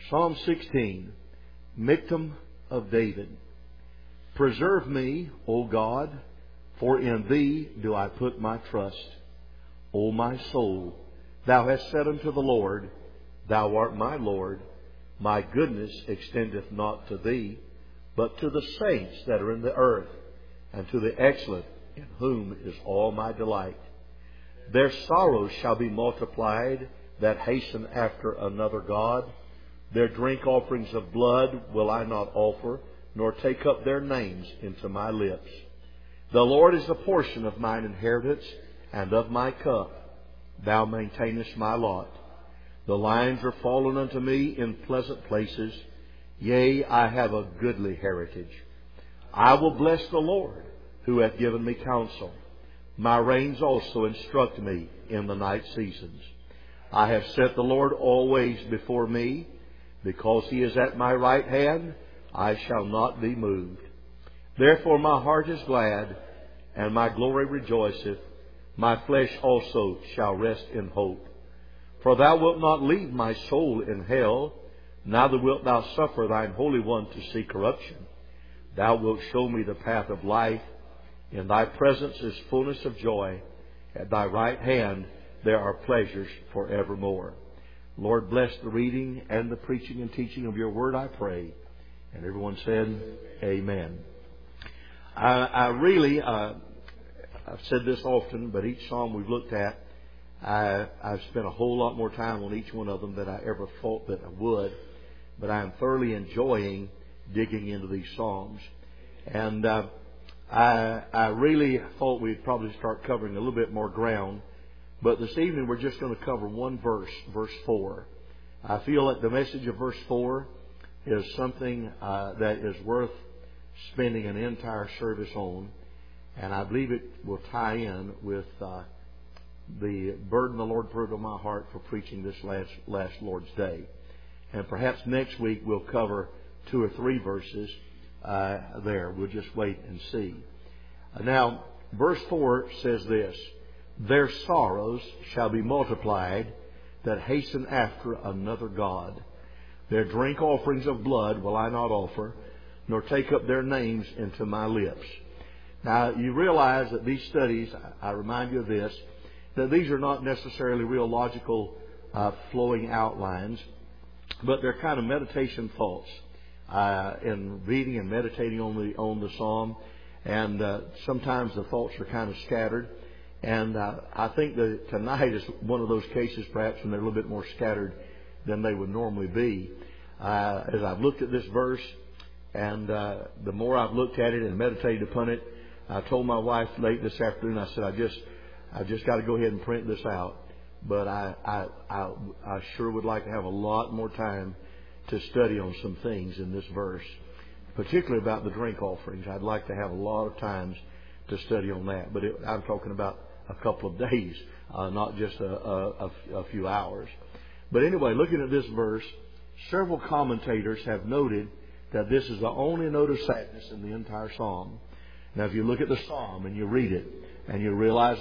Psalm 16, Michtam of David. Preserve me, O God, for in Thee do I put my trust. O my soul, Thou hast said unto the Lord, Thou art my Lord. My goodness extendeth not to Thee, but to the saints that are in the earth, and to the excellent, in whom is all my delight. Their sorrows shall be multiplied that hasten after another God. Their drink offerings of blood will I not offer, nor take up their names into my lips. The Lord is the portion of mine inheritance, and of my cup. Thou maintainest my lot. The lines are fallen unto me in pleasant places. Yea, I have a goodly heritage. I will bless the Lord, who hath given me counsel. My reins also instruct me in the night seasons. I have set the Lord always before me. Because He is at my right hand, I shall not be moved. Therefore my heart is glad, and my glory rejoiceth. My flesh also shall rest in hope. For Thou wilt not leave my soul in hell, neither wilt Thou suffer Thine Holy One to see corruption. Thou wilt show me the path of life. In Thy presence is fullness of joy. At Thy right hand there are pleasures forevermore. Lord, bless the reading and the preaching and teaching of Your Word, I pray. And everyone said, Amen. I've said this often, but each psalm we've looked at, I've spent a whole lot more time on each one of them than I ever thought that I would. But I am thoroughly enjoying digging into these psalms. And I really thought we'd probably start covering a little bit more ground. But this evening we're just going to cover one verse, verse 4. I feel that the message of verse 4 is something that is worth spending an entire service on. And I believe it will tie in with the burden the Lord put on my heart for preaching this last Lord's Day. And perhaps next week we'll cover 2 or 3 verses there. We'll just wait and see. Now, verse 4 says this. Their sorrows shall be multiplied that hasten after another God. Their drink offerings of blood will I not offer, nor take up their names into my lips. Now, you realize that these studies, I remind you of this, that these are not necessarily real logical flowing outlines, but they're kind of meditation thoughts in reading and meditating on the psalm. And sometimes the thoughts are kind of scattered. And I think that tonight is one of those cases, perhaps, when they're a little bit more scattered than they would normally be. As I've looked at this verse, and the more I've looked at it and meditated upon it, I told my wife late this afternoon, I said, I just got to go ahead and print this out. But I sure would like to have a lot more time to study on some things in this verse, particularly about the drink offerings. I'd like to have a lot of times to study on that. But I'm talking about a couple of days, not just a few hours. But anyway, looking at this verse, several commentators have noted that this is the only note of sadness in the entire psalm. Now, if you look at the psalm and you read it, and you realize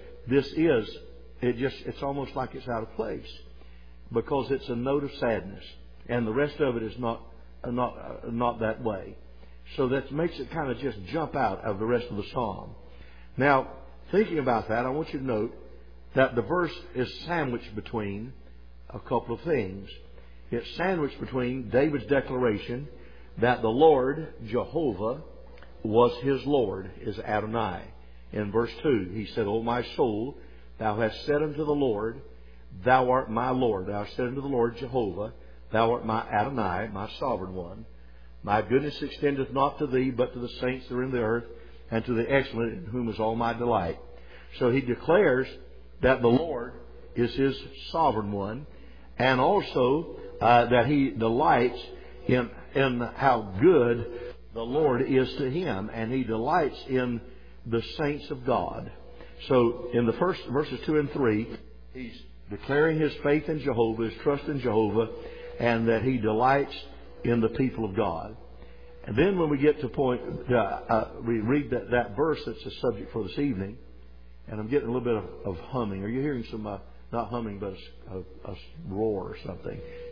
it's almost like it's out of place, because it's a note of sadness, and the rest of it is not that way. So that makes it kind of just jump out of the rest of the psalm. Now, thinking about that, I want you to note that the verse is sandwiched between a couple of things. It's sandwiched between David's declaration that the Lord, Jehovah, was his Lord, is Adonai. In verse 2, he said, O my soul, thou hast said unto the Lord, Thou art my Lord. Thou hast said unto the Lord, Jehovah, Thou art my Adonai, my sovereign one. My goodness extendeth not to thee, but to the saints that are in the earth, and to the excellent, in whom is all my delight. So he declares that the Lord is his sovereign one, and also that he delights in how good the Lord is to him, and he delights in the saints of God. So in the first verses 2 and 3, he's declaring his faith in Jehovah, his trust in Jehovah, and that he delights in the people of God. And then when we get to we read that verse that's the subject for this evening, and I'm getting a little bit of humming. Are you hearing some, not humming, but a roar or something?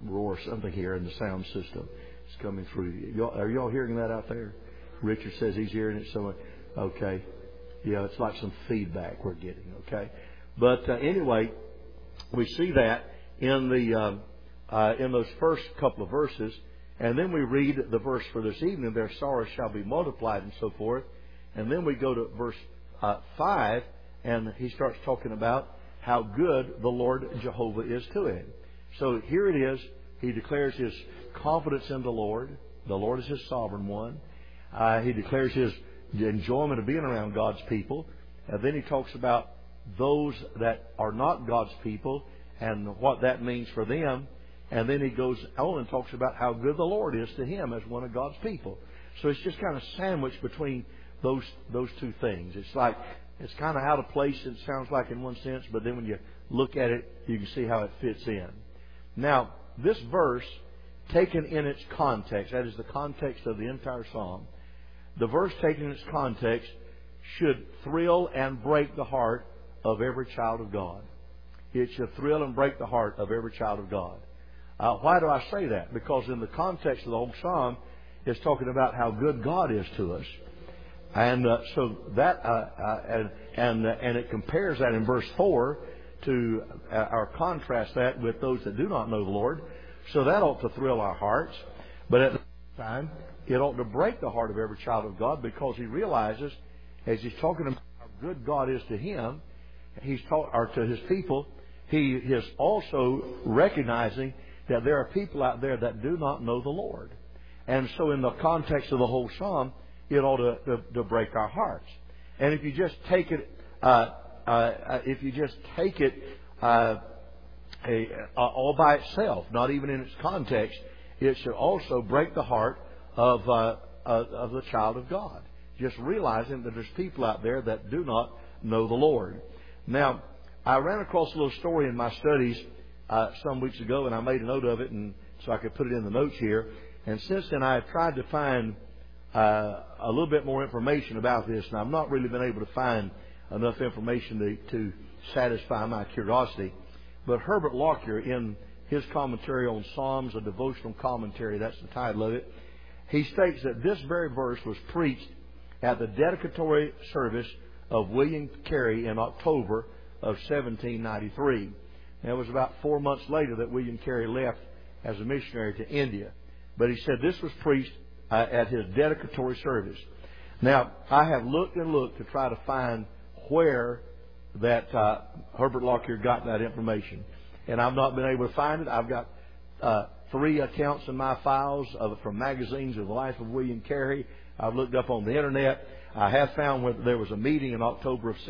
roar something here in the sound system. It's coming through. Are y'all hearing that out there? Richard says he's hearing it. So, okay. Yeah, it's like some feedback we're getting. Okay. But anyway, we see that in those first couple of verses. And then we read the verse for this evening, their sorrows shall be multiplied and so forth. And then we go to verse 5, and he starts talking about how good the Lord Jehovah is to him. So here it is. He declares his confidence in the Lord. The Lord is his sovereign one. He declares his enjoyment of being around God's people. And then he talks about those that are not God's people and what that means for them. And then he goes on and talks about how good the Lord is to him as one of God's people. So it's just kind of sandwiched between those two things. It's like it's kind of out of place, it sounds like, in one sense, but then when you look at it, you can see how it fits in. Now, this verse, taken in its context, that is the context of the entire psalm, the verse taken in its context should thrill and break the heart of every child of God. It should thrill and break the heart of every child of God. Why do I say that? Because in the context of the whole psalm, it's talking about how good God is to us. And so that, and it compares that in verse 4 to, or contrast that with those that do not know the Lord. So that ought to thrill our hearts. But at the same time, it ought to break the heart of every child of God, because he realizes, as he's talking about how good God is to him, or to his people, he is also recognizing that there are people out there that do not know the Lord. And so in the context of the whole psalm, it ought to break our hearts. And if you just take it, all by itself, not even in its context, it should also break the heart of the child of God. Just realizing that there's people out there that do not know the Lord. Now, I ran across a little story in my studies some weeks ago, and I made a note of it, and so I could put it in the notes here. And since then, I have tried to find a little bit more information about this, and I've not really been able to find enough information to satisfy my curiosity. But Herbert Lockyer, in his commentary on Psalms, a devotional commentary, that's the title of it, he states that this very verse was preached at the dedicatory service of William Carey in October of 1793. And it was about 4 months later that William Carey left as a missionary to India. But he said this was preached at his dedicatory service. Now, I have looked and looked to try to find where that Herbert Lockyer got that information. And I've not been able to find it. I've got 3 accounts in my files from magazines of the life of William Carey. I've looked up on the Internet. I have found where there was a meeting in October of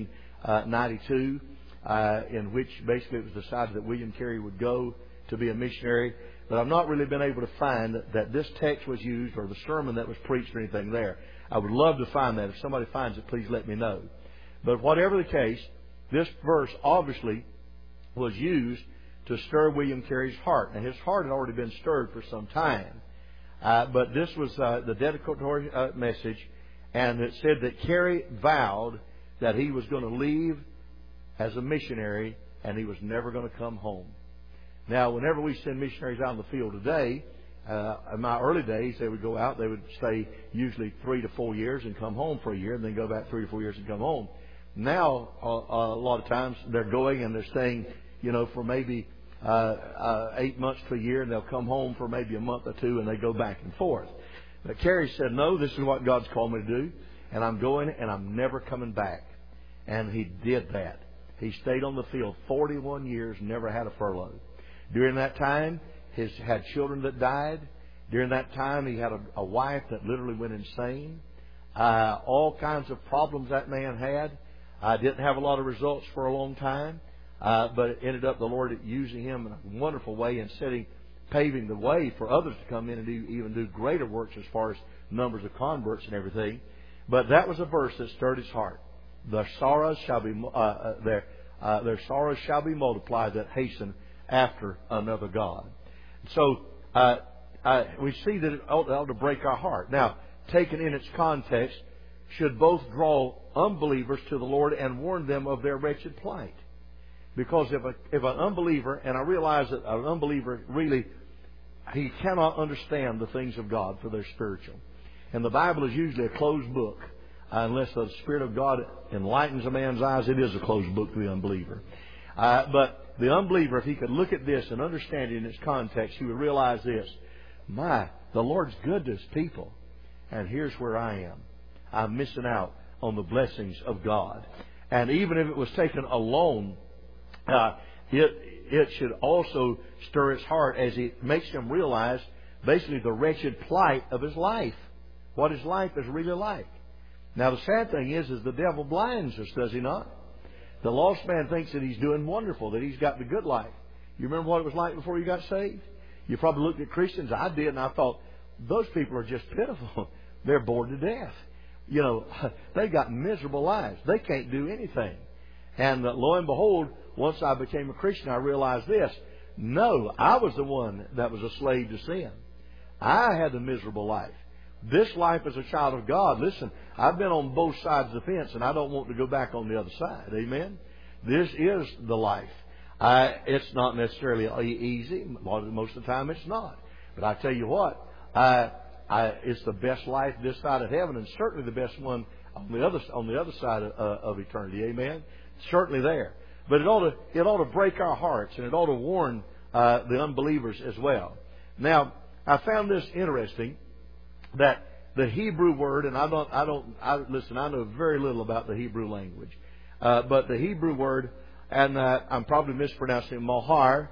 1792 in which basically it was decided that William Carey would go to be a missionary. But I've not really been able to find that this text was used or the sermon that was preached or anything there. I would love to find that. If somebody finds it, please let me know. But whatever the case, this verse obviously was used to stir William Carey's heart. And his heart had already been stirred for some time. But this was the dedicatory message. And it said that Carey vowed that he was going to leave as a missionary and he was never going to come home. Now, whenever we send missionaries out in the field today, in my early days, they would go out, they would stay usually 3 to 4 years and come home for a year, and then go back 3 to 4 years and come home. Now, a lot of times, they're going and they're staying, for maybe 8 months to a year, and they'll come home for maybe a month or 2, and they go back and forth. But Carey said, no, this is what God's called me to do, and I'm going, and I'm never coming back. And he did that. He stayed on the field 41 years, never had a furlough. During that time, he had children that died. During that time, he had a wife that literally went insane. All kinds of problems that man had. Didn't have a lot of results for a long time. But it ended up the Lord using him in a wonderful way and paving the way for others to come in and even do greater works as far as numbers of converts and everything. But that was a verse that stirred his heart. Their sorrows shall be multiplied that hasten after another God. So we see that it ought to break our heart. Now, taken in its context, should both draw unbelievers to the Lord and warn them of their wretched plight. Because if an unbeliever, and I realize that an unbeliever really, he cannot understand the things of God for their spiritual. And the Bible is usually a closed book. Unless the Spirit of God enlightens a man's eyes, it is a closed book to the unbeliever. But the unbeliever, if he could look at this and understand it in its context, he would realize this. The Lord's good to His people. And here's where I am. I'm missing out on the blessings of God. And even if it was taken alone, it should also stir his heart as it makes him realize basically the wretched plight of his life. What his life is really like. Now the sad thing is the devil blinds us, does he not? The lost man thinks that he's doing wonderful, that he's got the good life. You remember what it was like before you got saved? You probably looked at Christians. I did, and I thought, those people are just pitiful. They're bored to death. You know, they've got miserable lives. They can't do anything. And lo and behold, once I became a Christian, I realized this. No, I was the one that was a slave to sin. I had a miserable life. This life as a child of God, listen, I've been on both sides of the fence, and I don't want to go back on the other side. Amen? This is the life. It's not necessarily easy. Most of the time it's not. But I tell you what, it's the best life this side of heaven, and certainly the best one on the other side of eternity. Amen? Certainly there. But it ought to break our hearts, and it ought to warn the unbelievers as well. Now, I found this interesting, that the Hebrew word, and I know very little about the Hebrew language, but the Hebrew word, and I'm probably mispronouncing mohar,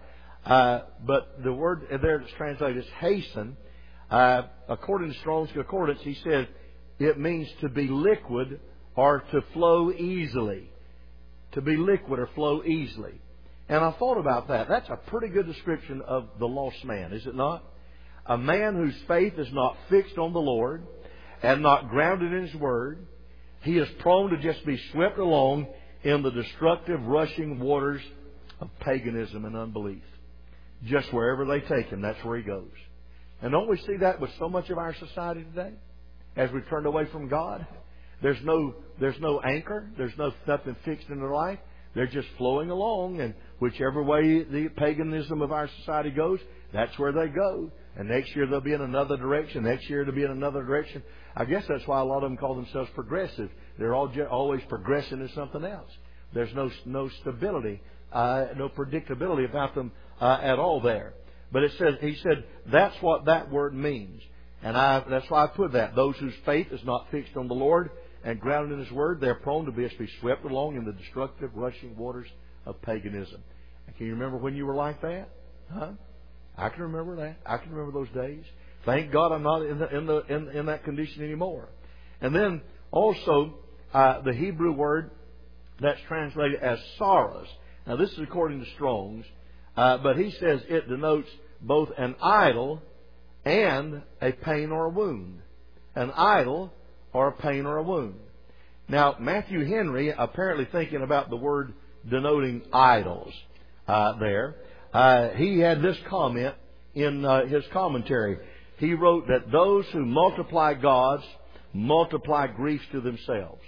but the word there that's translated as hasten, according to Strong's Concordance, he said it means to be liquid or to flow easily. To be liquid or flow easily. And I thought about that. That's a pretty good description of the lost man, is it not? A man whose faith is not fixed on the Lord and not grounded in His Word. He is prone to just be swept along in the destructive, rushing waters of paganism and unbelief. Just wherever they take him, that's where he goes. And don't we see that with so much of our society today? As we've turned away from God, there's no anchor. There's nothing fixed in their life. They're just flowing along, and whichever way the paganism of our society goes, that's where they go. And next year they'll be in another direction. Next year they'll be in another direction. I guess that's why a lot of them call themselves progressive. They're always progressing to something else. There's no stability, no predictability about them at all there. But he said that's what that word means. And that's why I put that. Those whose faith is not fixed on the Lord and grounded in His Word, they're prone to be swept along in the destructive, rushing waters of paganism. And can you remember when you were like that? Huh? I can remember that. I can remember those days. Thank God I'm not in that condition anymore. And then also the Hebrew word that's translated as sorrows. Now this is according to Strong's, but he says it denotes both an idol and a pain or a wound. An idol or a pain or a wound. Now Matthew Henry, apparently thinking about the word denoting idols there, he had this comment in his commentary. He wrote that those who multiply gods multiply griefs to themselves.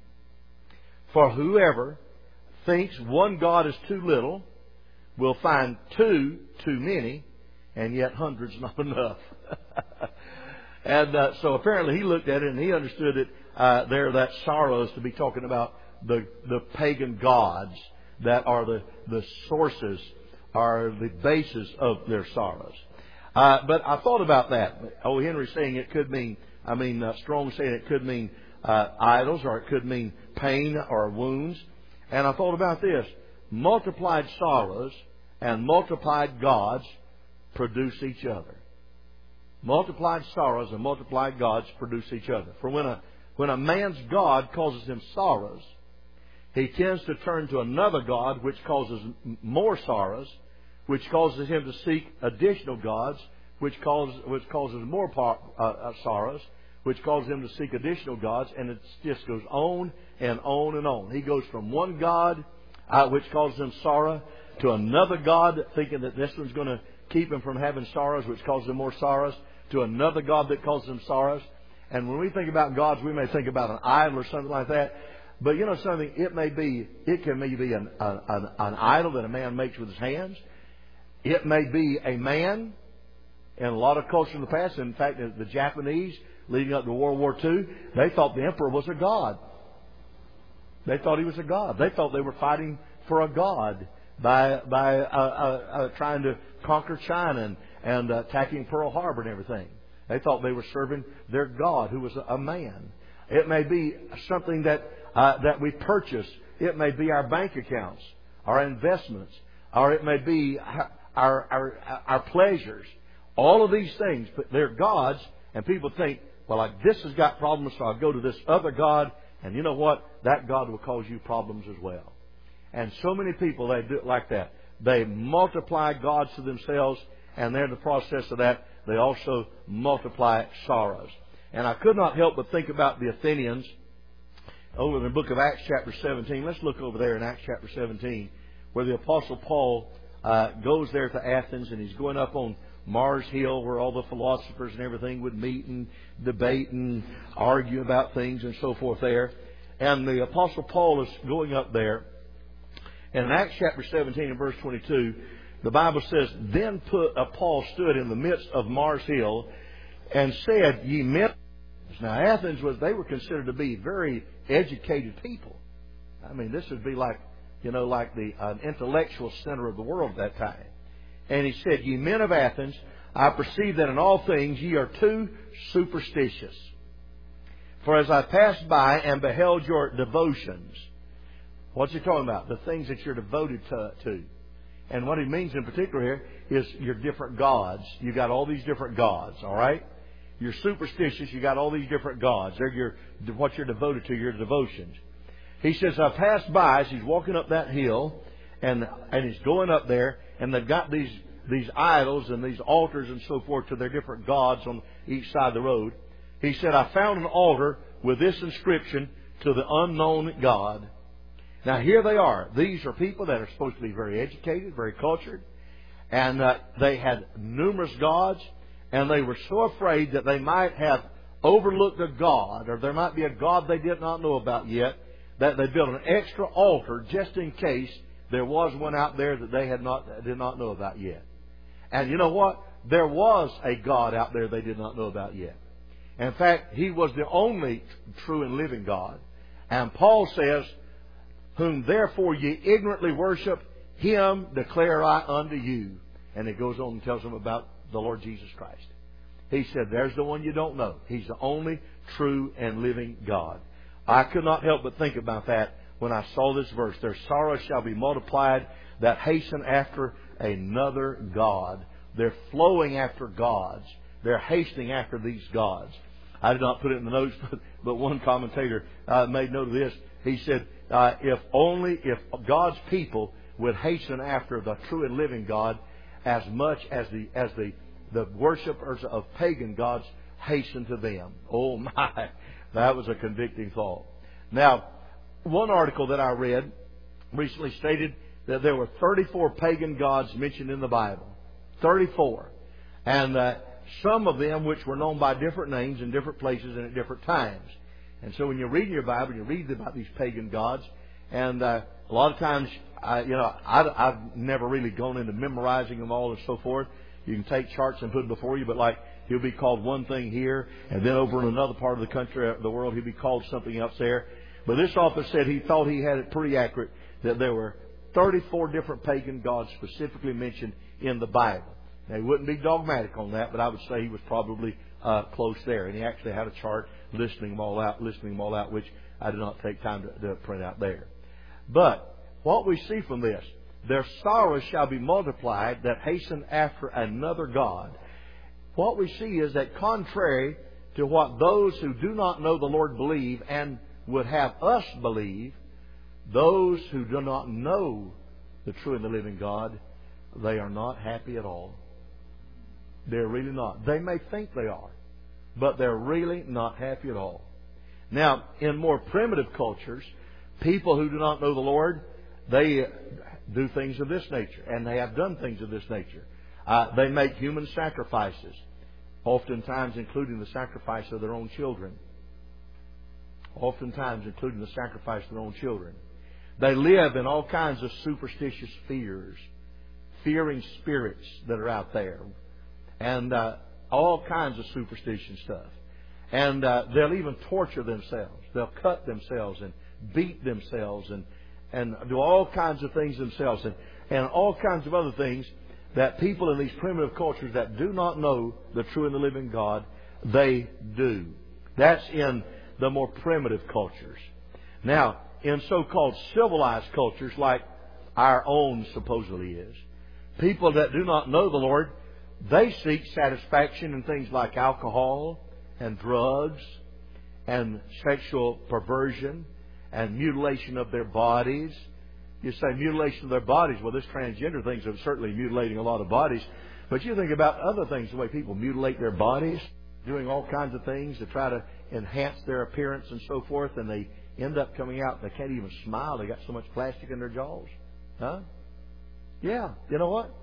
For whoever thinks one God is too little will find two too many, and yet hundreds not enough. And so apparently he looked at it and he understood it that sorrows to be talking about the pagan gods that are the sources, are the basis of their sorrows. But I thought about that. O. Henry saying it could mean, Strong saying it could mean idols, or it could mean pain or wounds. And I thought about this. Multiplied sorrows and multiplied gods produce each other. Multiplied sorrows and multiplied gods produce each other. For when a man's God causes him sorrows, he tends to turn to another God which causes more sorrows, which causes him to seek additional gods, which causes more sorrows, which causes him to seek additional gods, and it just goes on and on and on. He goes from one God, which causes him sorrow, to another God, thinking that this one's going to keep him from having sorrows, which causes him more sorrows, to another God that causes him sorrows. And when we think about gods, we may think about an idol or something like that. But you know something? It can maybe be an idol that a man makes with his hands. It may be a man. In a lot of cultures in the past, in fact, the Japanese, leading up to World War II, they thought the emperor was a god. They thought he was a god. They thought they were fighting for a god by trying to conquer China and attacking Pearl Harbor and everything. They thought they were serving their god, who was a man. It may be something that we purchase. It may be our bank accounts, our investments, or it may be our pleasures. All of these things, they're gods, and people think, well, this has got problems, so I'll go to this other god, and you know what? That god will cause you problems as well. And so many people, they do it like that. They multiply gods to themselves, and then in the process of that, they also multiply sorrows. And I could not help but think about the Athenians over in the book of Acts chapter 17. Let's look over there in Acts chapter 17, where the Apostle Paul goes there to Athens, and he's going up on Mars Hill, where all the philosophers and everything would meet and debate and argue about things and so forth there. And the Apostle Paul is going up there. And in Acts chapter 17 and verse 22, the Bible says, Then Paul stood in the midst of Mars Hill and said, Ye men... Now Athens they were considered to be very educated people. I mean, this would be like the intellectual center of the world at that time. And he said, Ye men of Athens, I perceive that in all things ye are too superstitious. For as I passed by and beheld your devotions. What's he talking about? The things that you're devoted to. And what he means in particular here is your different gods. You got all these different gods, all right? You're superstitious. You got all these different gods. They're what you're devoted to, your devotions. He says, I passed by as he's walking up that hill, and he's going up there, and they've got these idols and these altars and so forth to their different gods on each side of the road. He said, I found an altar with this inscription, to the unknown God. Now here they are. These are people that are supposed to be very educated, very cultured, and they had numerous gods, and they were so afraid that they might have overlooked a god, or there might be a god they did not know about yet, that they built an extra altar just in case there was one out there that they did not know about yet. And you know what? There was a God out there they did not know about yet. In fact, He was the only true and living God. And Paul says, Whom therefore ye ignorantly worship, Him declare I unto you. And it goes on and tells them about the Lord Jesus Christ. He said, there's the one you don't know. He's the only true and living God. I could not help but think about that when I saw this verse. Their sorrows shall be multiplied that hasten after another God. They're flowing after gods. They're hastening after these gods. I did not put it in the notes, but one commentator made note of this. He said, if God's people would hasten after the true and living God as much as the worshippers of pagan gods hasten to them. Oh my, that was a convicting thought. Now, one article that I read recently stated that there were 34 pagan gods mentioned in the Bible. 34. And some of them which were known by different names in different places and at different times. And so when you read in your Bible, you read about these pagan gods. And a lot of times, I've never really gone into memorizing them all and so forth. You can take charts and put it before you, but like he'll be called one thing here, and then over in another part of the country, the world, he'll be called something else there. But this author said he thought he had it pretty accurate, that there were 34 different pagan gods specifically mentioned in the Bible. Now, he wouldn't be dogmatic on that, but I would say he was probably close there. And he actually had a chart listing them all out, which I did not take time to print out there. But what we see from this, their sorrows shall be multiplied that hasten after another God. What we see is that contrary to what those who do not know the Lord believe and would have us believe, those who do not know the true and the living God, they are not happy at all. They're really not. They may think they are, but they're really not happy at all. Now, in more primitive cultures, people who do not know the Lord, they do things of this nature, and they have done things of this nature. They make human sacrifices, oftentimes including the sacrifice of their own children. oftentimes including the sacrifice of their own children. They live in all kinds of superstitious fears, fearing spirits that are out there, and all kinds of superstition stuff. And they'll even torture themselves. They'll cut themselves and beat themselves and do all kinds of things themselves and all kinds of other things that people in these primitive cultures that do not know the true and the living God, they do. That's in the more primitive cultures. Now, in so-called civilized cultures like our own supposedly is, people that do not know the Lord, they seek satisfaction in things like alcohol and drugs and sexual perversion and mutilation of their bodies. You say mutilation of their bodies. Well, this transgender thing's certainly mutilating a lot of bodies. But you think about other things, the way people mutilate their bodies, doing all kinds of things to try to enhance their appearance and so forth, and they end up coming out, they can't even smile. They got so much plastic in their jaws. Huh? Yeah. You know what?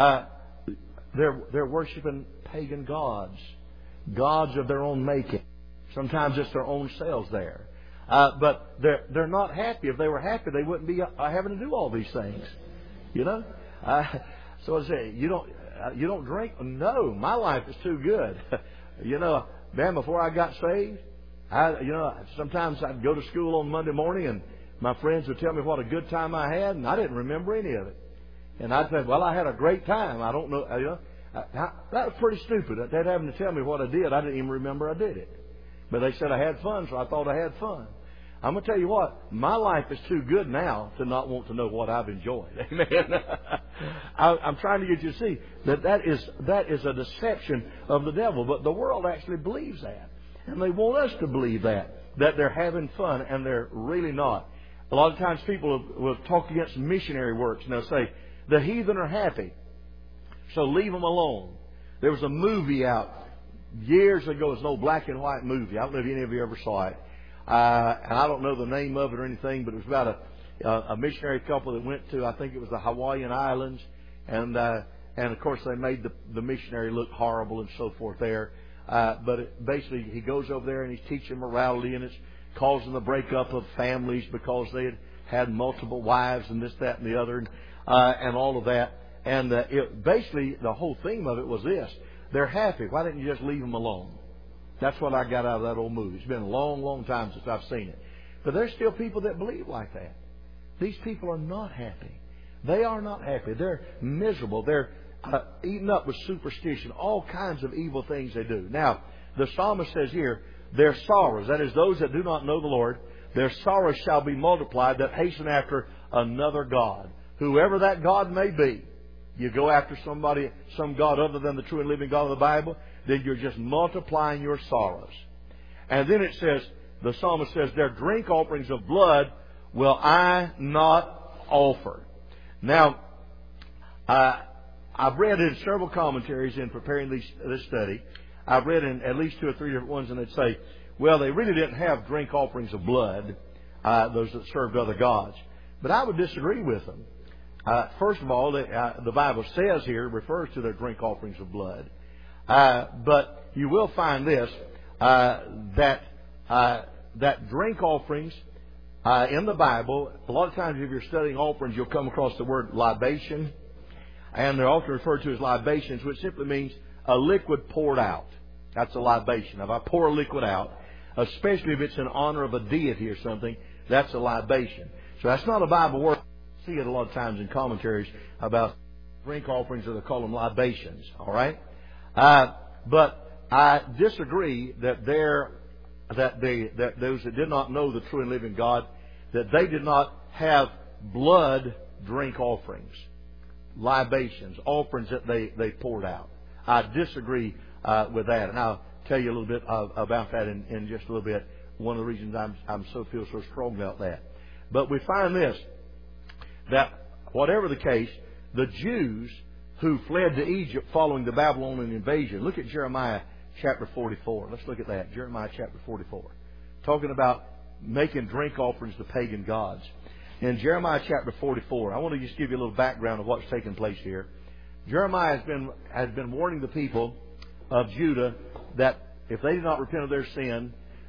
They're worshiping pagan gods. Gods of their own making. Sometimes it's their own selves there. But they're not happy. If they were happy, they wouldn't be having to do all these things. You know? So I say, you don't drink? No, my life is too good. You know, man, before I got saved, sometimes I'd go to school on Monday morning and my friends would tell me what a good time I had, and I didn't remember any of it. And I'd say, well, I had a great time. I don't know. That was pretty stupid. They'd having to tell me what I did. I didn't even remember I did it. But they said I had fun, so I thought I had fun. I'm going to tell you what, my life is too good now to not want to know what I've enjoyed. Amen. I'm trying to get you to see that is a deception of the devil. But the world actually believes that. And they want us to believe that they're having fun, and they're really not. A lot of times people will talk against missionary works, and they'll say, the heathen are happy, so leave them alone. There was a movie out years ago. It's an old black and white movie. I don't know if any of you ever saw it. And I don't know the name of it or anything, but it was about a missionary couple that went to, I think it was the Hawaiian Islands. And of course, they made the missionary look horrible and so forth there. But basically, he goes over there and he's teaching morality, and it's causing the breakup of families because they had multiple wives and this, that, and the other, and all of that. And basically, the whole theme of it was this. They're happy. Why didn't you just leave them alone? That's what I got out of that old movie. It's been a long, long time since I've seen it. But there's still people that believe like that. These people are not happy. They are not happy. They're miserable. They're eaten up with superstition. All kinds of evil things they do. Now, the psalmist says here, their sorrows, that is, those that do not know the Lord, their sorrows shall be multiplied that hasten after another God. Whoever that God may be. You go after some God other than the true and living God of the Bible, then you're just multiplying your sorrows. And then it says, the psalmist says, their drink offerings of blood will I not offer. Now, I've read in several commentaries in preparing this study. I've read in at least 2 or 3 different ones, and they'd say, well, they really didn't have drink offerings of blood, those that served other gods. But I would disagree with them. First of all, the Bible says here, refers to their drink offerings of blood. But you will find this, that drink offerings in the Bible, a lot of times if you're studying offerings, you'll come across the word libation. And they're often referred to as libations, which simply means a liquid poured out. That's a libation. If I pour a liquid out, especially if it's in honor of a deity or something, that's a libation. So that's not a Bible word. See it a lot of times in commentaries about drink offerings, or they call them libations. All right, but I disagree that those that did not know the true and living God, that they did not have blood drink offerings, libations, offerings that they poured out. I disagree with that, and I'll tell you a little bit about that in just a little bit. One of the reasons I feel so strong about that. But we find this, that whatever the case, the Jews who fled to Egypt following the Babylonian invasion. Look at Jeremiah chapter 44. Let's look at that. Jeremiah chapter 44. Talking about making drink offerings to pagan gods. In Jeremiah chapter 44, I want to just give you a little background of what's taking place here. Jeremiah has been warning the people of Judah that if they did not repent of their sin,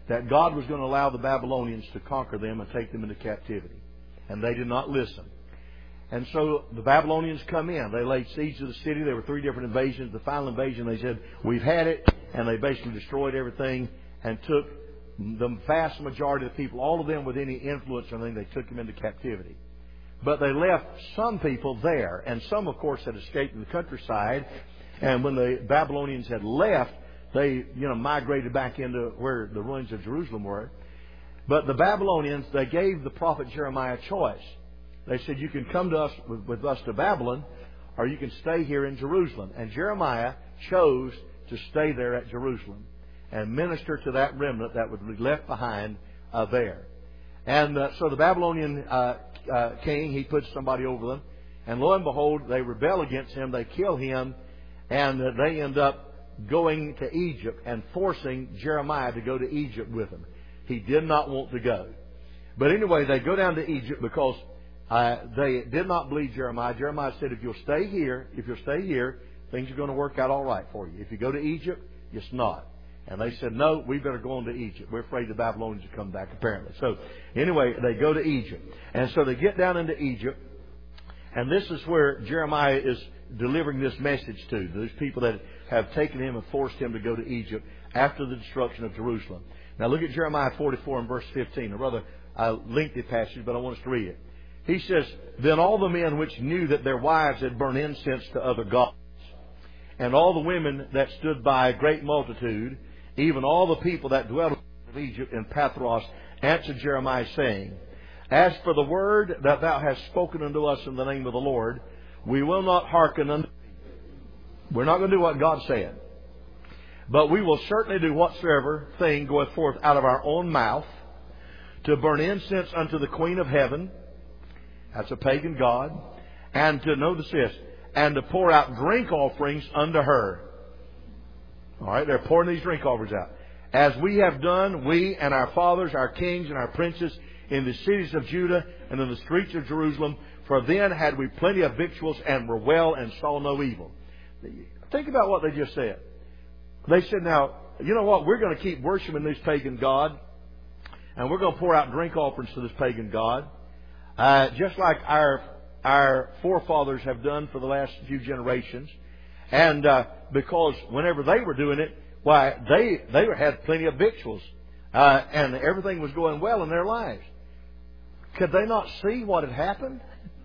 that God was going to allow the Babylonians to conquer them and take them into captivity. And they did not listen. And so the Babylonians come in. They laid siege to the city. There were 3 different invasions. The final invasion, they said, we've had it. And they basically destroyed everything and took the vast majority of the people, all of them with any influence or anything, they took them into captivity. But they left some people there. And some, of course, had escaped to the countryside. And when the Babylonians had left, they, migrated back into where the ruins of Jerusalem were. But the Babylonians, they gave the prophet Jeremiah a choice. They said, you can come to us with us to Babylon, or you can stay here in Jerusalem. And Jeremiah chose to stay there at Jerusalem and minister to that remnant that would be left behind there. And so the Babylonian king, he puts somebody over them. And lo and behold, they rebel against him. They kill him. And they end up going to Egypt and forcing Jeremiah to go to Egypt with them. He did not want to go. But anyway, they go down to Egypt because they did not believe Jeremiah. Jeremiah said, if you'll stay here, things are going to work out all right for you. If you go to Egypt, it's not. And they said, no, we better go on to Egypt. We're afraid the Babylonians will come back, apparently. So anyway, they go to Egypt. And so they get down into Egypt. And this is where Jeremiah is delivering this message to those people that have taken him and forced him to go to Egypt after the destruction of Jerusalem. Now look at Jeremiah 44 and verse 15. A rather lengthy passage, but I want us to read it. He says, then all the men which knew that their wives had burned incense to other gods, and all the women that stood by, a great multitude, even all the people that dwelt in Egypt and Pathros, answered Jeremiah, saying, as for the word that thou hast spoken unto us in the name of the Lord, we will not hearken unto thee. We're not going to do what God said. But we will certainly do whatsoever thing goeth forth out of our own mouth, to burn incense unto the Queen of Heaven, that's a pagan god, and to, notice this, and to pour out drink offerings unto her. All right, they're pouring these drink offerings out. As we have done, we and our fathers, our kings and our princes, in the cities of Judah and in the streets of Jerusalem, for then had we plenty of victuals and were well and saw no evil. Think about what they just said. They said, now, you know what? We're going to keep worshiping this pagan god, and we're going to pour out drink offerings to this pagan god, just like our forefathers have done for the last few generations. And because whenever they were doing it, why, they had plenty of victuals, and everything was going well in their lives. Could they not see what had happened?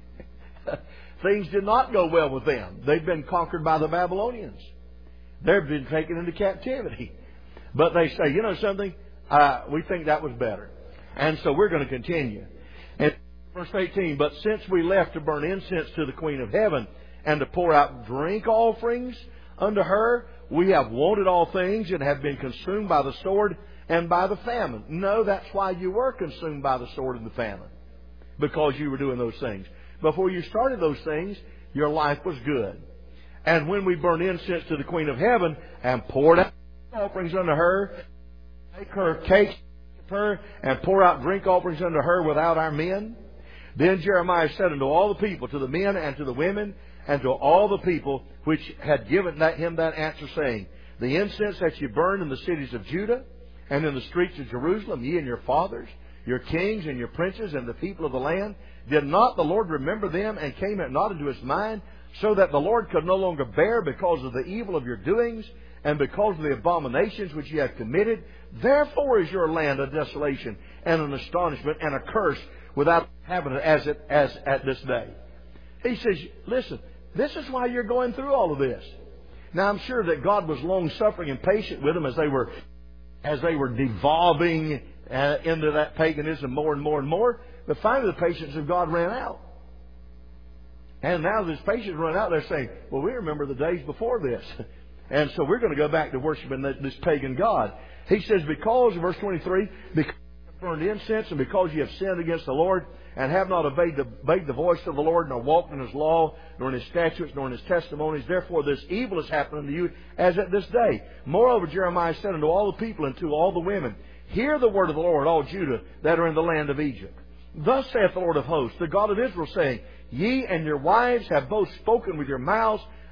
Things did not go well with them. They'd been conquered by the Babylonians. They've been taken into captivity. But they say, you know something? We think that was better. And so we're going to continue. And verse 18, but since we left to burn incense to the Queen of Heaven and to pour out drink offerings unto her, we have wanted all things and have been consumed by the sword and by the famine. No, that's why you were consumed by the sword and the famine. Because you were doing those things. Before you started those things, your life was good. And when we burned incense to the Queen of Heaven and poured out offerings unto her, make her cakes to her, and pour out drink offerings unto her without our men, then Jeremiah said unto all the people, to the men and to the women, and to all the people which had given him that answer, saying, the incense that ye burned in the cities of Judah and in the streets of Jerusalem, ye and your fathers, your kings and your princes and the people of the land, did not the Lord remember them, and came it not into his mind, so that the Lord could no longer bear because of the evil of your doings, and because of the abominations which ye have committed? Therefore is your land a desolation and an astonishment and a curse without inhabitant as at this day. He says, listen, this is why you're going through all of this. Now I'm sure that God was long suffering and patient with them as they were devolving into that paganism more and more and more. But finally the patience of God ran out. And now this patience run out, they're saying, well, we remember the days before this. And so we're going to go back to worshiping this pagan god. He says, because, verse 23, because you have burned incense and because you have sinned against the Lord and have not obeyed the voice of the Lord, nor walked in his law, nor in his statutes, nor in his testimonies, therefore this evil has happened unto you as at this day. Moreover, Jeremiah said unto all the people and to all the women, hear the word of the Lord, all Judah that are in the land of Egypt. Thus saith the Lord of hosts, the God of Israel, saying, ye and your wives have both spoken with your mouths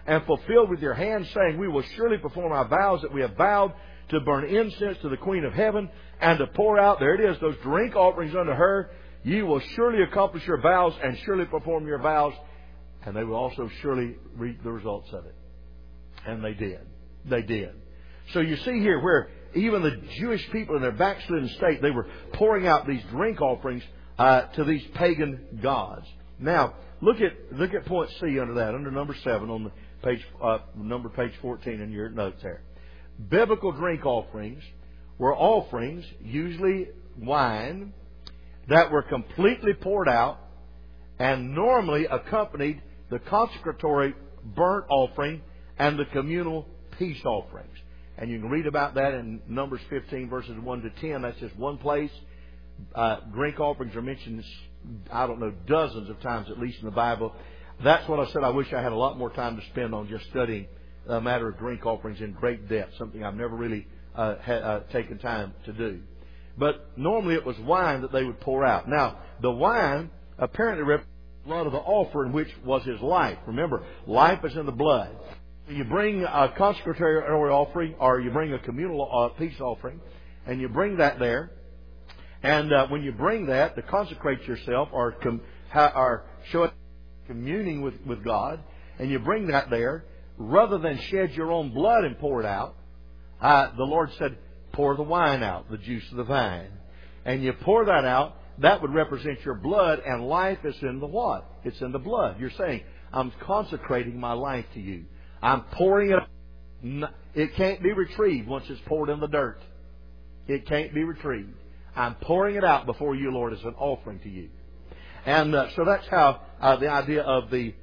and fulfilled with your hands, saying, we will surely perform our vows that we have vowed, to burn incense to the Queen of Heaven, and to pour out," there it is, "those drink offerings unto her. Ye will surely accomplish your vows, and surely perform your vows, and they will also surely reap the results of it." And they did. They did. So you see here where even the Jewish people in their backslidden state, they were pouring out these drink offerings to these pagan gods. Now, look at point C under that, under number 7 on the page, page 14 in your notes there. Biblical drink offerings were offerings, usually wine, that were completely poured out and normally accompanied the consecratory burnt offering and the communal peace offerings. And you can read about that in Numbers 15 verses 1 to 10. That's just one place. Drink offerings are mentioned, I don't know, dozens of times at least in the Bible. That's what I said. I wish I had a lot more time to spend on just studying the matter of drink offerings in great depth, something I've never really taken time to do. But normally it was wine that they would pour out. Now, the wine apparently represents the blood of the offering, which was his life. Remember, life is in the blood. You bring a consecratory offering, or you bring a communal peace offering, and you bring that there. And when you bring that to consecrate yourself or show it communing with God, and you bring that there, rather than shed your own blood and pour it out, the Lord said, pour the wine out, the juice of the vine. And you pour that out, that would represent your blood, and life is in the what? It's in the blood. You're saying, I'm consecrating my life to you. I'm pouring it. It can't be retrieved once it's poured in the dirt. It can't be retrieved. I'm pouring it out before you, Lord, as an offering to you. And so that's how the idea of the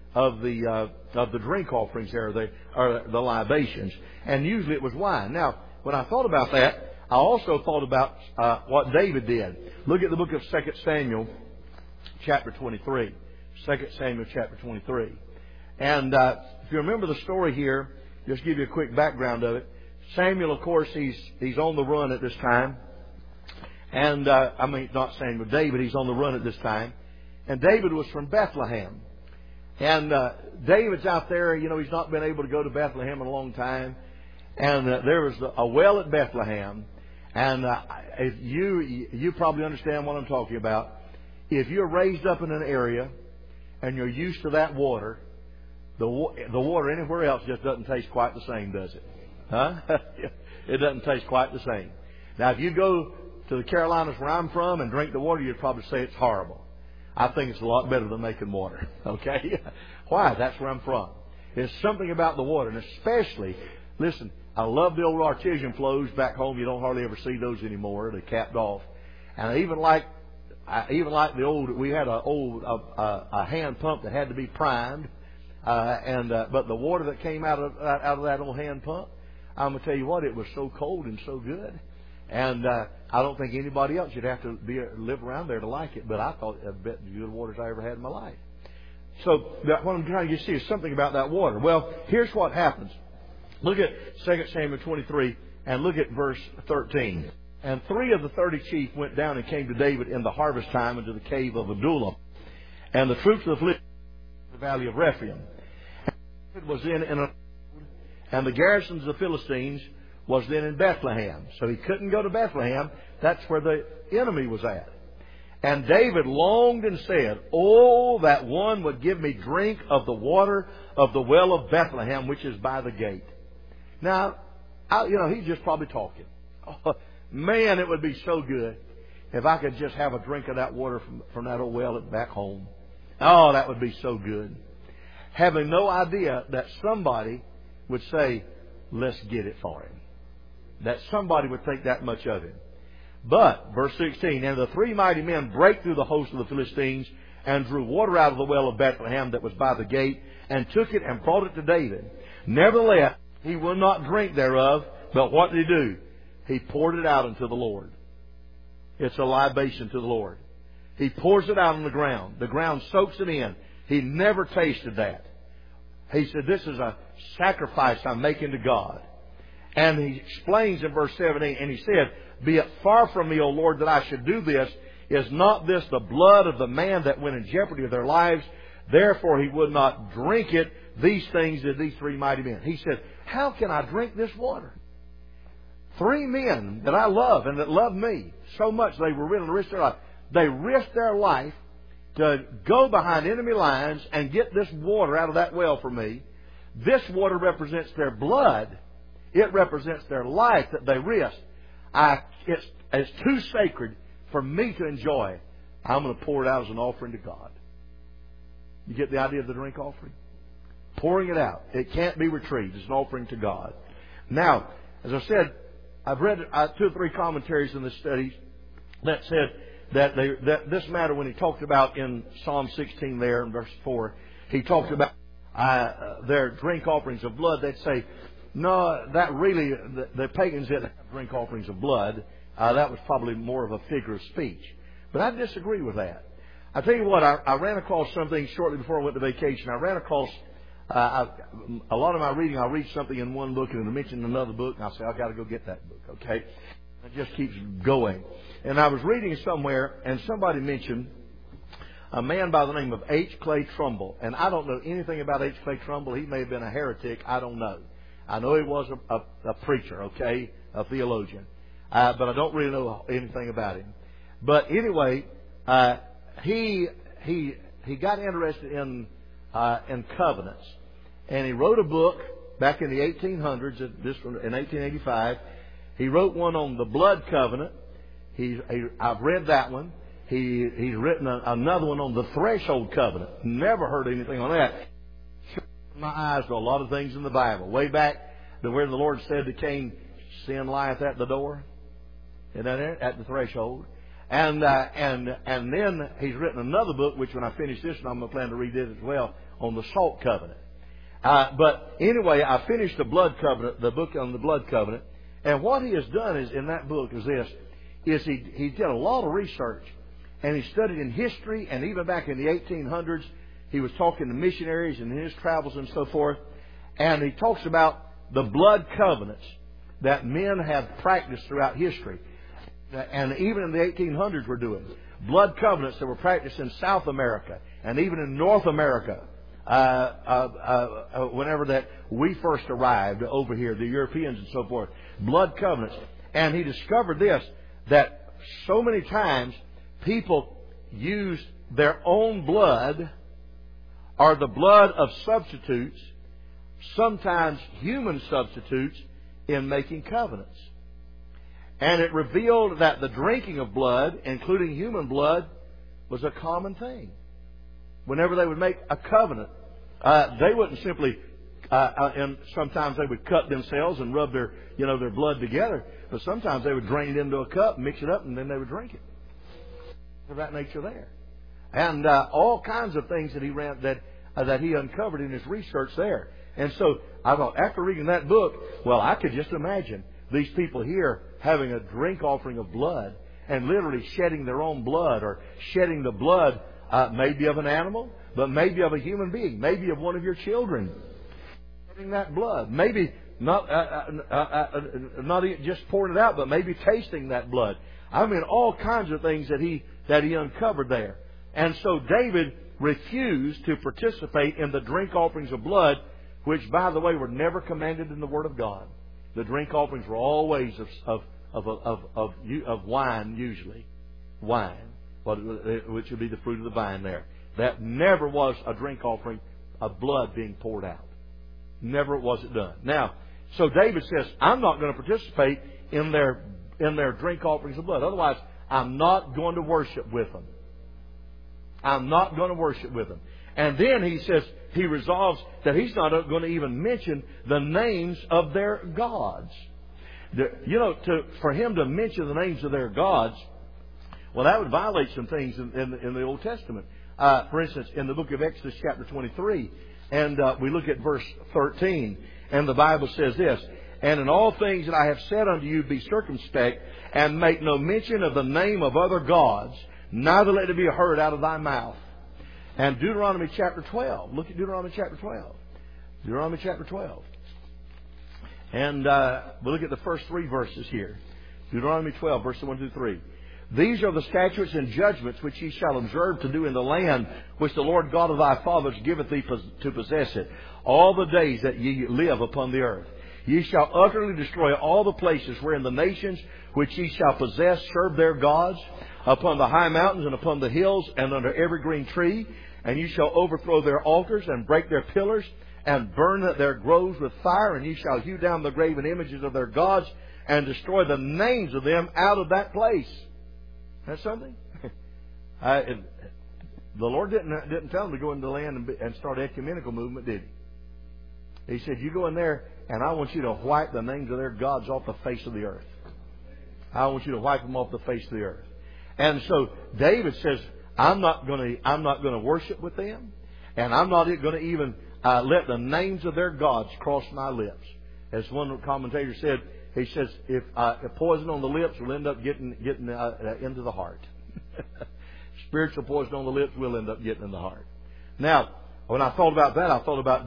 drink offerings there, the libations. And usually it was wine. Now, when I thought about that, I also thought about what David did. Look at the book of 2 Samuel, chapter 23. 2 Samuel, chapter 23. And if you remember the story here, just give you a quick background of it. Samuel, of course, he's on the run at this time. And, not Samuel, David, he's on the run at this time. And David was from Bethlehem. And David's out there, he's not been able to go to Bethlehem in a long time. And there was a well at Bethlehem. And if you probably understand what I'm talking about. If you're raised up in an area and you're used to that water, the water anywhere else just doesn't taste quite the same, does it? Huh? It doesn't taste quite the same. Now, if you go to the Carolinas where I'm from and drink the water, you'd probably say it's horrible. I think it's a lot better than making water. Okay? Why? That's where I'm from. There's something about the water, and especially, listen, I love the old artesian flows back home. You don't hardly ever see those anymore. They're capped off. And I even like the old. We had a hand pump that had to be primed, but the water that came out of that old hand pump, I'm gonna tell you what, it was so cold and so good. And I don't think anybody else should have to live around there to like it. But I thought I bet the good waters I ever had in my life. So what I'm trying to see is something about that water. Well, here's what happens. Look at 2 Samuel 23 and look at verse 13. And 3 of the 30 chief went down and came to David in the harvest time into the cave of Adullam. And the troops of the Philistines in the valley of Rephaim. And David was and the garrisons of the Philistines was then in Bethlehem. So he couldn't go to Bethlehem. That's where the enemy was at. And David longed and said, "Oh, that one would give me drink of the water of the well of Bethlehem, which is by the gate." Now, he's just probably talking. Oh, man, it would be so good if I could just have a drink of that water from that old well back home. Oh, that would be so good. Having no idea that somebody would say, "Let's get it for him." That somebody would think that much of him. But, verse 16, and the 3 mighty men brake through the host of the Philistines and drew water out of the well of Bethlehem that was by the gate and took it and brought it to David. Nevertheless, he would not drink thereof, but what did he do? He poured it out unto the Lord. It's a libation to the Lord. He pours it out on the ground. The ground soaks it in. He never tasted that. He said, "This is a sacrifice I'm making to God." And he explains in verse 17, and he said, "Be it far from me, O Lord, that I should do this. Is not this the blood of the man that went in jeopardy of their lives? Therefore he would not drink it. These things did these three mighty men. He said, how can I drink this water? Three men that I love and that love me so much they were willing to risk their life. They risked their life to go behind enemy lines and get this water out of that well for me. This water represents their blood. It represents their life that they risked. It's too sacred for me to enjoy. I'm going to pour it out as an offering to God. You get the idea of the drink offering? Pouring it out. It can't be retrieved. It's an offering to God. Now, as I said, I've read 2 or 3 commentaries in the studies that said that this matter, when he talked about in Psalm 16 there in verse 4, he talked about their drink offerings of blood. They'd say, no, that really, the pagans didn't have drink offerings of blood. That was probably more of a figure of speech. But I disagree with that. I tell you what, I ran across something shortly before I went to vacation. I ran across a lot of my reading. I'll read something in one book and it'll mention another book, and I'll say, I've got to go get that book, okay? It just keeps going. And I was reading somewhere, and somebody mentioned a man by the name of H. Clay Trumbull. And I don't know anything about H. Clay Trumbull. He may have been a heretic. I don't know. I know he was a preacher, okay, a theologian. But I don't really know anything about him. But anyway, he got interested in covenants. And he wrote a book back in the 1800s, this one in 1885. He wrote one on the blood covenant. I've read that one. He's written another one on the threshold covenant. Never heard anything on that. My eyes to a lot of things in the Bible. Way back to where the Lord said to Cain, sin lieth at the door. Isn't that it? At the threshold. And then he's written another book, which when I finish this one, I'm going to plan to read it as well, on the salt covenant. But anyway, I finished the blood covenant, the book on the blood covenant. And what he has done is in that book is he did a lot of research, and he studied in history, and even back in the 1800s, he was talking to missionaries and in his travels and so forth, and he talks about the blood covenants that men have practiced throughout history, and even in the 1800s were doing blood covenants that were practiced in South America and even in North America. Whenever that we first arrived over here, the Europeans and so forth, blood covenants. And he discovered this, that so many times people use their own blood or the blood of substitutes, sometimes human substitutes, in making covenants. And it revealed that the drinking of blood, including human blood, was a common thing. Whenever they would make a covenant, they wouldn't simply, and sometimes they would cut themselves and rub their blood together. But sometimes they would drain it into a cup, mix it up, and then they would drink it. Of that nature there, and all kinds of things that he ran that he uncovered in his research there. And so I thought, after reading that book, well, I could just imagine these people here having a drink offering of blood and literally shedding their own blood, or shedding the blood maybe of an animal, but maybe of a human being, maybe of one of your children. Shedding that blood, maybe not just pouring it out, but maybe tasting that blood. I mean, all kinds of things that he uncovered there. And so David refused to participate in the drink offerings of blood, which, by the way, were never commanded in the Word of God. The drink offerings were always of wine, usually. Wine, which would be the fruit of the vine there. That never was a drink offering of blood being poured out. Never was it done. Now, so David says, I'm not going to participate in their drink offerings of blood. Otherwise, I'm not going to worship with them. I'm not going to worship with them. And then he says, he resolves that he's not going to even mention the names of their gods. For him to mention the names of their gods, well, that would violate some things in the Old Testament. For instance, in the book of Exodus chapter 23, and we look at verse 13, and the Bible says this, and in all things that I have said unto you, be circumspect, and make no mention of the name of other gods, neither let it be heard out of thy mouth. And Deuteronomy chapter 12. Look at Deuteronomy chapter 12. Deuteronomy chapter 12. And we'll look at the first 3 verses here. Deuteronomy 12, verses 1 through 3. These are the statutes and judgments which ye shall observe to do in the land which the Lord God of thy fathers giveth thee to possess it, all the days that ye live upon the earth. Ye shall utterly destroy all the places wherein the nations which ye shall possess serve their gods, upon the high mountains and upon the hills and under every green tree. And ye shall overthrow their altars and break their pillars and burn their groves with fire. And ye shall hew down the graven images of their gods and destroy the names of them out of that place. That's something. The Lord didn't tell them to go into the land and start an ecumenical movement, did He? He said, you go in there and I want you to wipe the names of their gods off the face of the earth. I want you to wipe them off the face of the earth. And so David says, I'm not going to worship with them, and I'm not going to even let the names of their gods cross my lips. As one commentator said, he says, if poison on the lips will end up getting into the heart. Spiritual poison on the lips will end up getting in the heart. Now, when I thought about that, I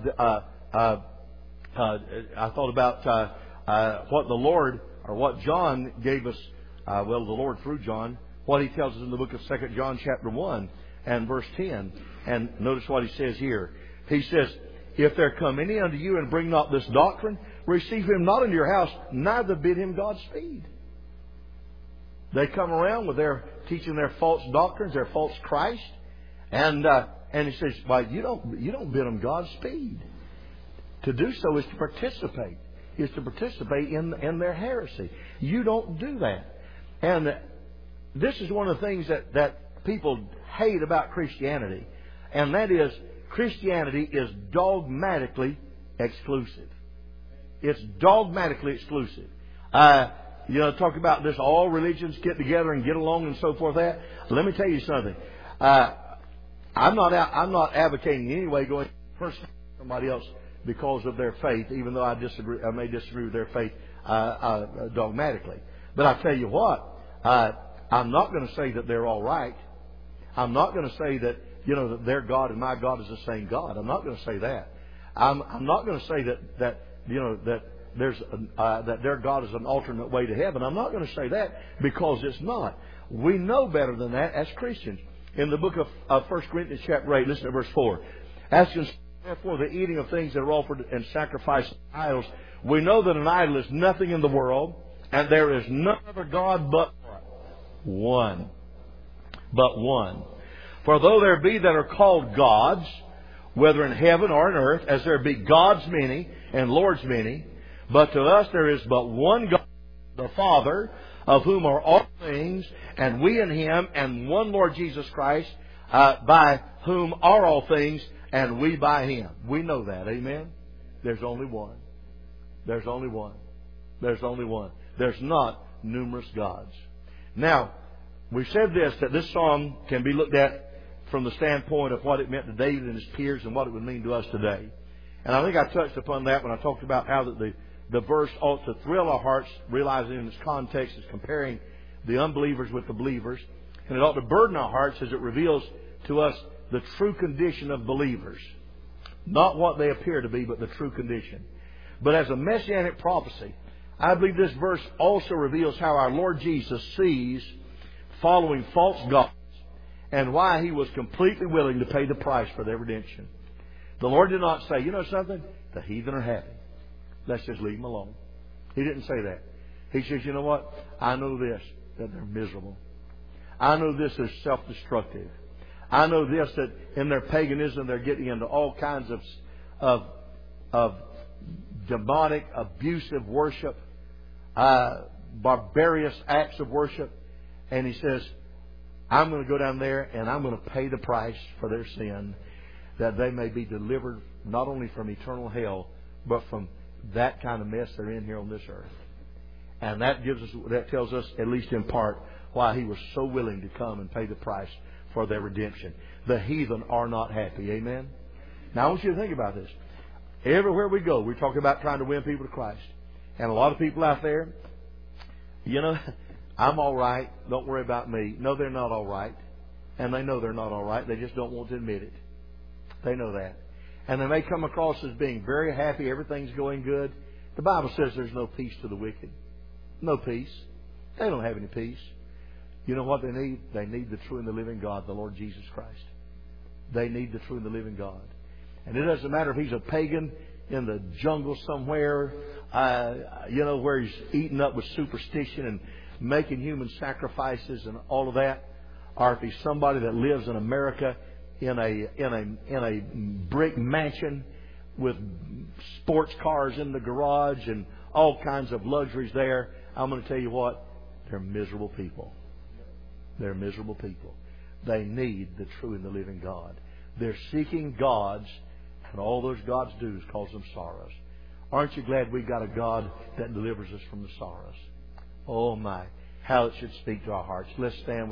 thought about what the Lord, or what John gave us. The Lord through John, what He tells us in the book of 2 John chapter 1 and verse 10. And notice what He says here. He says, if there come any unto you and bring not this doctrine, receive him not into your house, neither bid him Godspeed. They come around with their teaching their false doctrines, their false Christ, and He says, well, you don't bid them Godspeed. To do so is to participate. In their heresy. You don't do that. And this is one of the things that people hate about Christianity, and that is Christianity is dogmatically exclusive. It's dogmatically exclusive. Talk about this, all religions get together and get along and so forth. That, let me tell you something. I'm not advocating in any way going personally to somebody else because of their faith, even though I may disagree with their faith dogmatically. But I tell you what, I'm not going to say that they're all right. I'm not going to say that that their God and my God is the same God. I'm not going to say that. I'm not going to say that there's that their God is an alternate way to heaven. I'm not going to say that because it's not. We know better than that as Christians. In the book of 1 Corinthians chapter 8, listen to verse 4. Asking therefore the eating of things that are offered and sacrificed to idols, we know that an idol is nothing in the world, and there is none other God but one. But one. For though there be that are called gods, whether in heaven or in earth, as there be gods many and lords many, but to us there is but one God, the Father, of whom are all things, and we in Him, and one Lord Jesus Christ, by whom are all things, and we by Him. We know that. Amen? There's only one. There's only one. There's only one. There's not numerous gods. Now, we've said that this psalm can be looked at from the standpoint of what it meant to David and his peers and what it would mean to us today. And I think I touched upon that when I talked about how that the verse ought to thrill our hearts, realizing in its context is comparing the unbelievers with the believers. And it ought to burden our hearts as it reveals to us the true condition of believers. Not what they appear to be, but the true condition. But as a messianic prophecy, I believe this verse also reveals how our Lord Jesus sees following false gods and why He was completely willing to pay the price for their redemption. The Lord did not say, you know something? The heathen are happy. Let's just leave them alone. He didn't say that. He says, you know what? I know this, that they're miserable. I know this is self-destructive. I know this, that in their paganism they're getting into all kinds of demonic, abusive worship, barbarous acts of worship. And He says, I'm going to go down there and I'm going to pay the price for their sin, that they may be delivered not only from eternal hell, but from that kind of mess they're in here on this earth. And that tells us, at least in part, why He was so willing to come and pay the price for their redemption. The heathen are not happy. Amen? Now I want you to think about this. Everywhere we go, we talk about trying to win people to Christ. And a lot of people out there, I'm all right. Don't worry about me. No, they're not all right. And they know they're not all right. They just don't want to admit it. They know that. And they may come across as being very happy. Everything's going good. The Bible says there's no peace to the wicked. No peace. They don't have any peace. You know what they need? They need the true and the living God, the Lord Jesus Christ. They need the true and the living God. And it doesn't matter if he's a pagan in the jungle somewhere, where he's eaten up with superstition and making human sacrifices and all of that, or if he's somebody that lives in America in a brick mansion with sports cars in the garage and all kinds of luxuries there. I'm going to tell you what, they're miserable people. They're miserable people. They need the true and the living God. They're seeking gods, and all those gods do is cause them sorrows. Aren't you glad we've got a God that delivers us from the sorrows? Oh my, how it should speak to our hearts. Let's stand.